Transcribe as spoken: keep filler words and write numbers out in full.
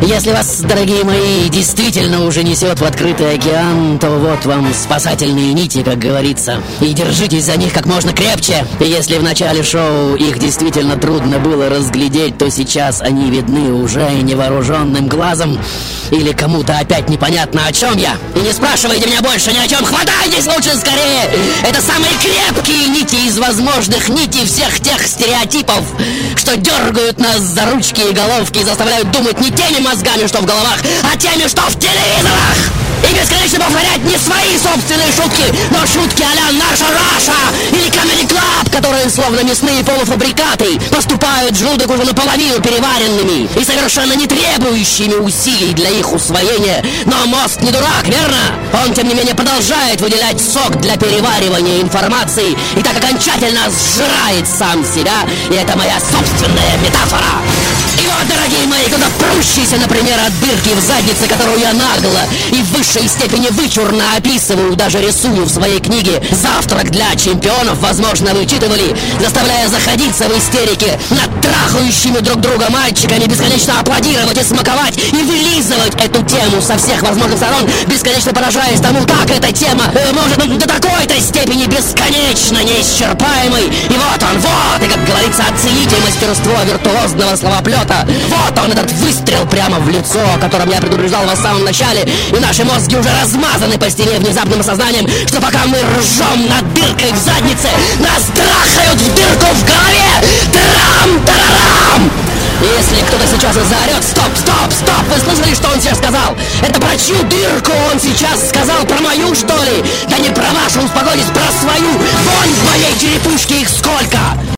Если вас, дорогие мои, действительно уже несет в открытый океан, то вот вам спасательные нити, как говорится. И держитесь за них как можно крепче. И если в начале шоу их действительно трудно было разглядеть, то сейчас они видны уже невооруженным глазом. Или кому-то опять непонятно, о чем я. И не спрашивайте меня больше ни о чем. Хватайтесь лучше скорее! Это самые крепкие нити из возможных нитей всех тех стереотипов, что дергают нас за ручки и головки и заставляют думать не теми мозгами, что в головах, а теми, что в телевизорах! И бесконечно повторять не свои собственные шутки, но шутки а-ля «Наша Раша» или «Comedy Club», которые, словно мясные полуфабрикаты, поступают в желудок уже наполовину переваренными и совершенно не требующими усилий для их усвоения. Но мозг не дурак, верно? Он, тем не менее, продолжает выделять сок для переваривания информации и так окончательно сжирает сам себя, и это моя собственная метафора. И вот, дорогие мои, кто-то прущийся, например, от дырки в заднице, которую я нагло и в высшей степени вычурно описываю, даже рисую в своей книге «Завтрак для чемпионов», возможно, вы читывали, заставляя заходиться в истерике над трахающими друг друга мальчиками, бесконечно аплодировать и смаковать, и вылизывать эту тему со всех возможных сторон, бесконечно поражаясь тому, как эта тема э, может ну, до такой-то степени бесконечно неисчерпаемой. И вот он, вот, и, как говорится, оцените мастерство виртуозного словоплета. Вот он, этот выстрел прямо в лицо, о котором я предупреждал вас в самом начале, и наши мозги уже размазаны по стене внезапным осознанием, что пока мы ржем над дыркой в заднице, нас трахают в дырку в голове! Трам-тарарам! Если кто-то сейчас заорет: стоп, стоп, стоп, вы слышали, что он сейчас сказал? Это про чью дырку он сейчас сказал? Про мою, что ли? Да не про вашу, успокойтесь, про свою! Вонь в моей черепушке их сколько!